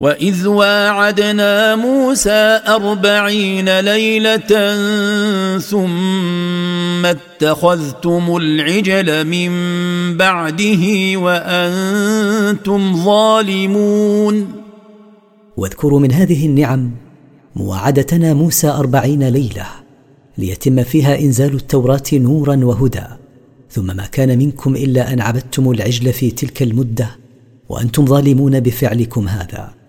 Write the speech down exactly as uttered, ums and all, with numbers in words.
وإذ واعدنا موسى أربعين ليلة ثم اتخذتم العجل من بعده وأنتم ظالمون. واذكروا من هذه النعم مواعدتنا موسى أربعين ليلة ليتم فيها إنزال التوراة نورا وهدى، ثم ما كان منكم إلا أن عبدتم العجل في تلك المدة وأنتم ظالمون بفعلكم هذا.